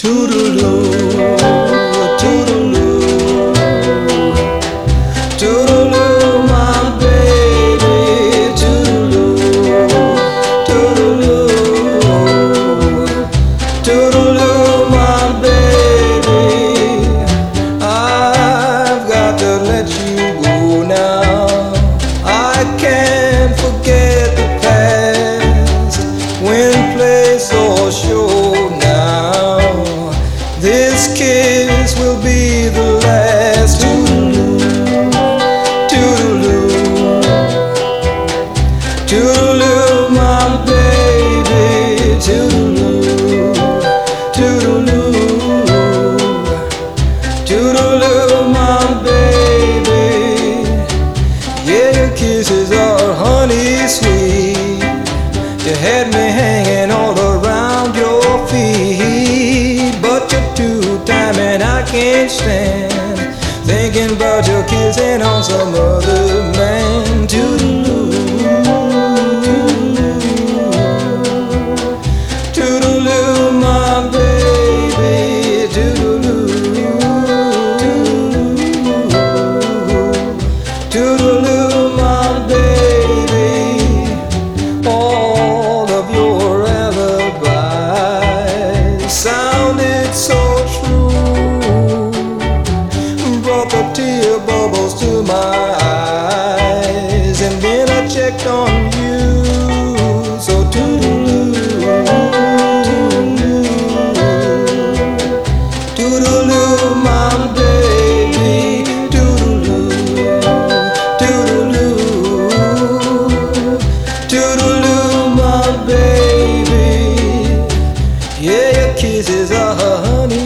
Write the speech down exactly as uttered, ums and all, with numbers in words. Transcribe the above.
Toodaloo, toodaloo, toodaloo, my baby. Toodaloo, toodaloo, toodaloo, my baby. I've got to let you go now. I can't forget the past when place or show. This kiss will be the last. Toodaloo, toodaloo, toodaloo, my baby. Toodaloo, toodaloo, toodaloo, my baby. Yeah, your kisses are honey sweet. You had me hanging all around your feet, but you're two-time and I can't stand thinking about your kissing on some other man. Toodaloo, toodaloo, my baby. Toodaloo, toodaloo, my baby. All of your alibis sounded so true, brought the tear bubbles to my eyes, and then I checked on you. So toodaloo, toodaloo, my baby. Toodaloo, toodaloo, toodaloo, my baby. Yeah, your kisses are honey